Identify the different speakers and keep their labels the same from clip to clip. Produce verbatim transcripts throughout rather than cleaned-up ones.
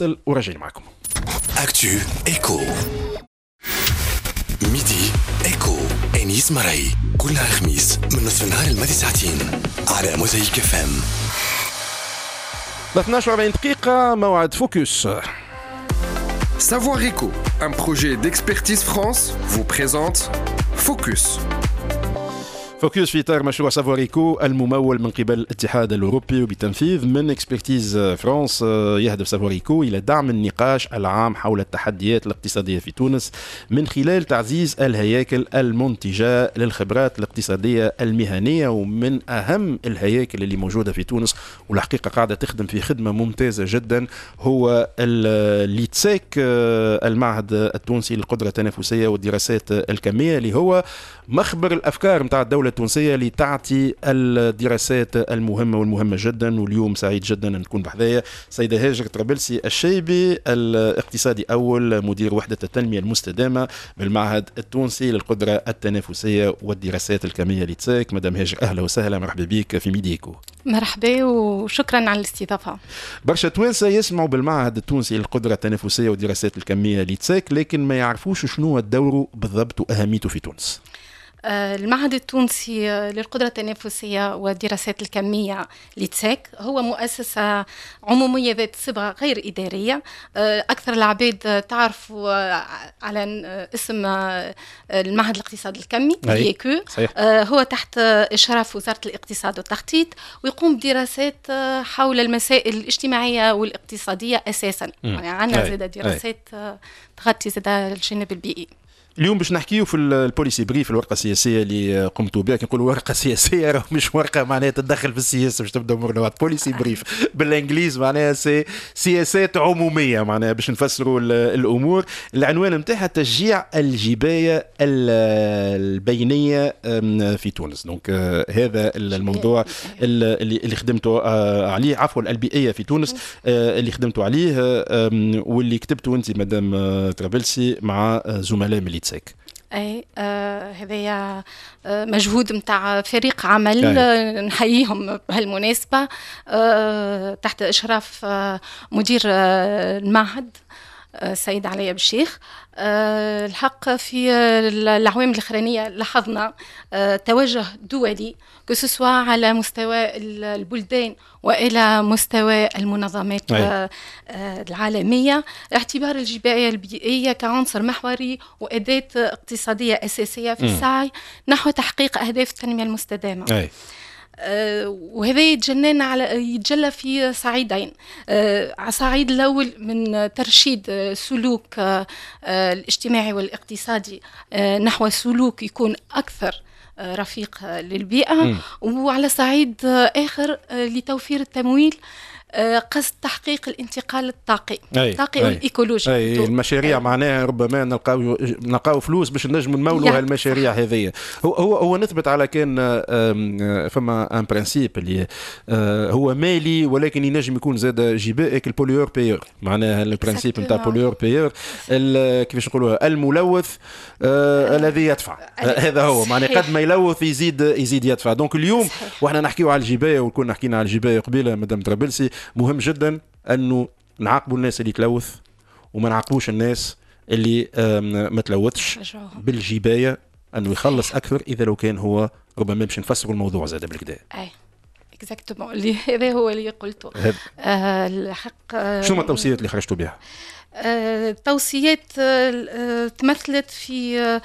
Speaker 1: فاصل وراجعين معكم.
Speaker 2: اكتو ايكو ميدي ايكو انيس مرعي كل خميس من نصف النهار الماضي ساعتين على موزايك اف ام.
Speaker 1: اثناش وأربعين دقيقة موعد فوكس.
Speaker 3: Savoir Eco, un projet d'Expertise France, vous présente Focus.
Speaker 1: فوكس في إطار مشروع سافوريكو الممول من قبل الاتحاد الأوروبي وبتنفيذ من إكسبرتيز فرانس. يهدف سافوريكو إلى دعم النقاش العام حول التحديات الاقتصادية في تونس من خلال تعزيز الهياكل المنتجة للخبرات الاقتصادية المهنية، ومن أهم الهياكل اللي موجودة في تونس والحقيقة قاعدة تخدم في خدمة ممتازة جدا هو الليتسيك، المعهد التونسي للقدرة التنافسية والدراسات الكمية، اللي هو مخبر الأفكار متاع الدولة التونسية لتعطي الدراسات المهمة والمهمة جدا. واليوم سعيد جدا أن نكون بحذايا سيدة هاجر طرابلسي الشيبي، الاقتصادي أول مدير وحدة التنمية المستدامة بالمعهد التونسي للقدرة التنافسية والدراسات الكمية ليتسيك. مدام هاجر أهلا وسهلا، مرحبا بك في ميديكو.
Speaker 4: مرحبا وشكرا على الاستضافة.
Speaker 1: برشا توانسة يسمعوا بالمعهد التونسي للقدرة التنافسية والدراسات الكمية ليتسيك لكن ما يعرفوش شنو دوره بالضبط وأهميته في تونس.
Speaker 4: المعهد التونسي للقدرة التنافسية والدراسات الكمية ليتسيك هو مؤسسة عمومية ذات صبغة غير إدارية. أكثر العباد تعرف على اسم المعهد الاقتصاد الكمي ليكو، هو تحت إشراف وزارة الاقتصاد والتخطيط، ويقوم بدراسات حول المسائل الاجتماعية والاقتصادية أساسا. يعني عندنا زاد دراسات تغطي زاد الجانب البيئي.
Speaker 1: اليوم باش نحكيو في البوليسي بريف، الورقه السياسيه اللي قمتوا بها. كي نقولوا ورقه سياسيه راه مش ورقه معناها تتدخل في السياسه باش تبدا امورنا، بوليسي بريف بالانجليز معناها سي سياسات عموميه، معناها باش نفسروا الامور. العنوان نتاعها تشجيع الجبايه البينيه في تونس. دونك هذا الموضوع اللي اللي خدمتوا عليه، عفوا البيئيه في تونس اللي خدمتوا عليه واللي كتبتوا انت مدام طرابلسي مع زملاء من ليتسيك.
Speaker 4: اي آه هذايا آه مجهود متاع فريق عمل آه نحييهم بهالمناسبه آه تحت اشراف آه مدير آه المعهد السيد علي بالشيخ. أه الحق في الأعوام الأخرانية لاحظنا أه توجه دولي كسوا على مستوى البلدان وإلى مستوى المنظمات أه العالمية، اعتبار الجباية البيئية كعنصر محوري وأداة اقتصادية أساسية في السعي نحو تحقيق أهداف التنمية المستدامة. أي. أه وهذا يتجنن على يتجلى في صعيدين. أه على الصعيد الأول من ترشيد أه سلوك أه الاجتماعي والاقتصادي أه نحو سلوك يكون أكثر أه رفيق أه للبيئة، م. وعلى صعيد أه آخر أه لتوفير التمويل قصد تحقيق الانتقال الطاقي الطاقي والايكولوجي.
Speaker 1: أي المشاريع أي. معناها ربما نلقاو نلقاو فلوس باش نجموا نمولوا هالمشاريع هذه. هو هو هو نثبت على كان فما ان برانسيب اللي هو مالي ولكن ينجم يكون زاد جبائك البوليور بيور، معناها البرانسيب نتاع بوليور بيور كيفاش نقولوا الملوث آه الذي يدفع. هذا هو معناها قد ما يلوث يزيد يزيد يدفع. دونك اليوم واحنا نحكيو على الجبايه وكنا حكينا على الجبايه قبيله مدام طرابلسي، مهم جدا أنه نعاقبوا الناس اللي تلوث وما نعاقبوش الناس اللي ما تلوثش بالجباية، أنه يخلص أكثر إذا لو كان هو ربما باش نفسروا الموضوع زاد بالكدا.
Speaker 4: أي اكزاكتومون اللي هذا هو اللي قلته. آه الحق آه
Speaker 1: شو ما التوصيات اللي خرجتوا بها؟
Speaker 4: التوصيات آه تمثلت في آه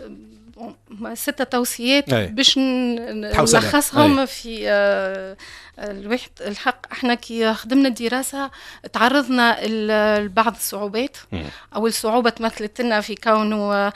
Speaker 4: ستة توصيات باش نلخصهم في آه الواحد. الحق احنا كي خدمنا الدراسة تعرضنا لبعض الصعوبات. م. أول صعوبة تمثلت لنا في كونه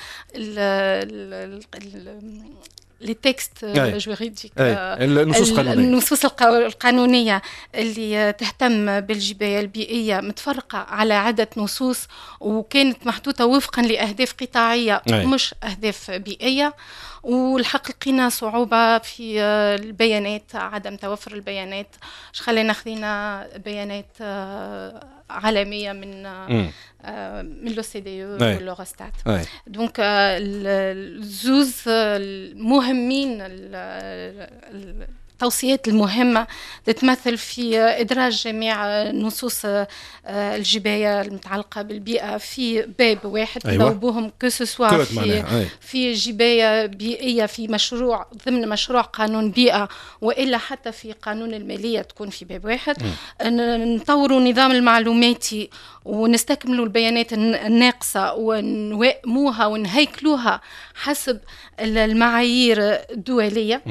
Speaker 4: لي تكست جوريديك
Speaker 1: النصوص القانونية
Speaker 4: النصوص القانونية اللي تهتم بالجباية البيئية متفرقة على عدة نصوص وكانت محطوطة وفقا لأهداف قطاعية أي. مش أهداف بيئية. والحق لقينا صعوبة في البيانات، عدم توفر البيانات. اش خلينا خذينا بيانات عالمية من م. من لو سي دي او والأوروستات. دونك الزوز المهمين التوصيات المهمة تتمثل في إدراج جميع نصوص الجباية المتعلقة بالبيئة في باب واحد يذوبوهم أيوة. كسوسوا في, في جباية بيئية في مشروع ضمن مشروع قانون بيئة وإلا حتى في قانون المالية تكون في باب واحد. نطوروا نظام المعلوماتي ونستكملوا البيانات الناقصة ونوائموها ونهيكلوها حسب المعايير الدولية.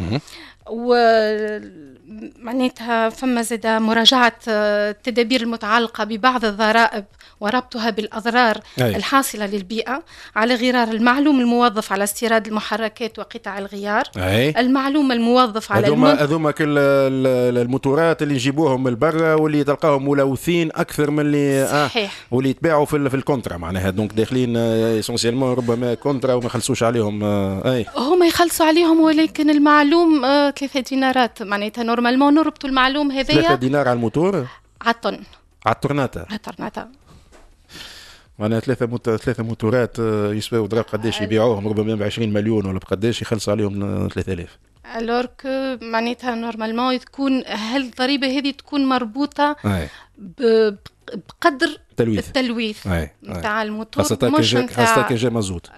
Speaker 4: ومعناتها فما زاد مراجعة التدابير المتعلقة ببعض الضرائب وربطها بالأضرار أي. الحاصلة للبيئة على غرار المعلوم الموظف على استيراد المحركات وقطع الغيار أي. المعلوم الموظف على
Speaker 1: المنتج هذوما كل الموتورات اللي يجيبوهم من برا واللي تلقاهم ملوثين أكثر من اللي
Speaker 4: صحيح.
Speaker 1: آه واللي يتباعوا في في الكونترا معناها دونك داخلين اسونسيالمون ربما كونترا وما يخلصوش عليهم آه أي
Speaker 4: هما يخلصوا عليهم ولكن المعلوم آه ثلاثة دينارات معناتها نورمالمون نربطوا المعلوم هذايا
Speaker 1: ثلاثة دينار على الموتور
Speaker 4: على الطن
Speaker 1: على الطرناتا
Speaker 4: على الطرناتا
Speaker 1: معناها ثلاثة موت... ثلاثة موتورات يسواو دراهم قداش يبيعوهم ربما ب عشرين مليون ولا بقداش يخلص عليهم ثلاثة آلاف.
Speaker 4: الور كو معناتها نورمالمون تكون هالضريبة هذه تكون مربوطة ب... بقدر
Speaker 1: تلويث.
Speaker 4: التلويث نتاع الموتور
Speaker 1: مش نتاع خاصة كي جا مازوت.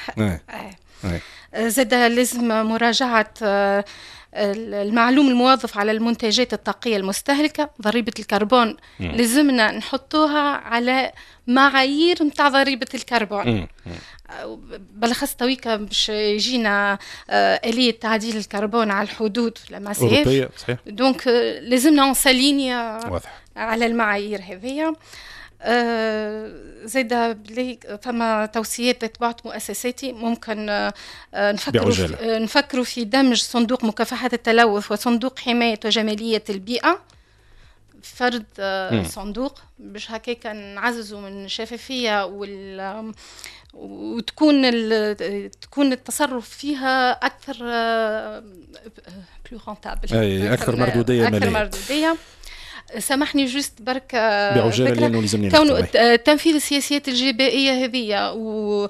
Speaker 4: زاد لازم مراجعة المعلوم الموظف على المنتجات الطاقية المستهلكة ضريبة الكربون مم. لازمنا نحطوها على معايير متاع ضريبة الكربون مم. بالأخص تويكا باش يجينا آلية تعديل الكربون على الحدود في المسافة دونك لازمنا نساليني على المعايير هذه. آه زيدا بلي فما توصيات تبعت مؤسساتي ممكن آه نفكروا في آه نفكروا في دمج صندوق مكافحة التلوث وصندوق حماية وجمالية البيئة فرد آه صندوق باش هكاك نعززوا من الشفافية وال وتكون تكون التصرف فيها أكثر آه بلو رونتابل
Speaker 1: أي أكثر مردودية
Speaker 4: أكثر مردودية. سامحني جوست برك
Speaker 1: بعجالة
Speaker 4: كون تنفيذ السياسيات الجبائية هذه و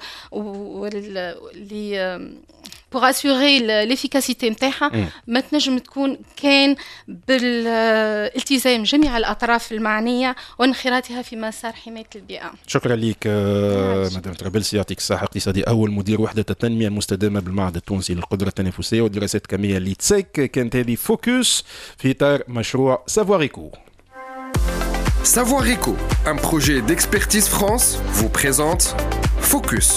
Speaker 4: اللي بوغ اسيغي لافيكاسيتي نتاعها ما تنجم تكون كان بالالتزام جميع الأطراف المعنية وانخراطها في مسار حماية البيئة.
Speaker 1: شكرا لك مدام طرابلسي يعطيك الصحة. اقتصادي أول مدير وحدة التنمية المستدامة بالمعهد التونسي للقدرة التنافسية والدراسات الكمية ليتسيك. كانت هذه فوكس في إطار مشروع سافواريكو.
Speaker 3: Savoir Eco, un projet d'Expertise France, vous présente Focus.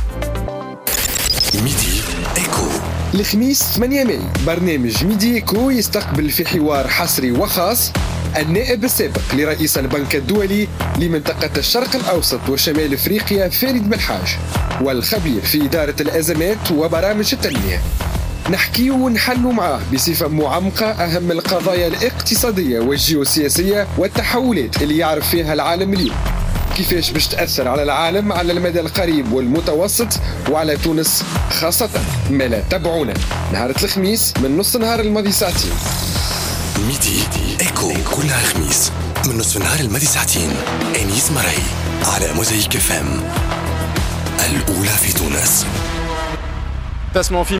Speaker 2: ميدي إيكو.
Speaker 3: الخميس ثمانية ماي برنامج ميدي إيكو يستقبل في حوار حصري وخاص النائب السابق لرئيس البنك الدولي لمنطقة الشرق الأوسط وشمال أفريقيا فريد بلحاج والخبير في إدارة الأزمات وبرامج التنمية. نحكي ونحلوا معاه بصفة معمقة أهم القضايا الاقتصادية والجيوسياسية والتحولات اللي يعرف فيها العالم اليوم كيفاش باش تأثر على العالم على المدى القريب والمتوسط وعلى تونس خاصة. مالا تابعونا نهار الخميس من نص نهار الماضي ساعتين.
Speaker 2: ميدي إيكو كلها خميس من نصف نهار الماضي ساعتين. أنيس مرعي على موزايك اف ام الأولى في تونس.
Speaker 1: تسمعوا في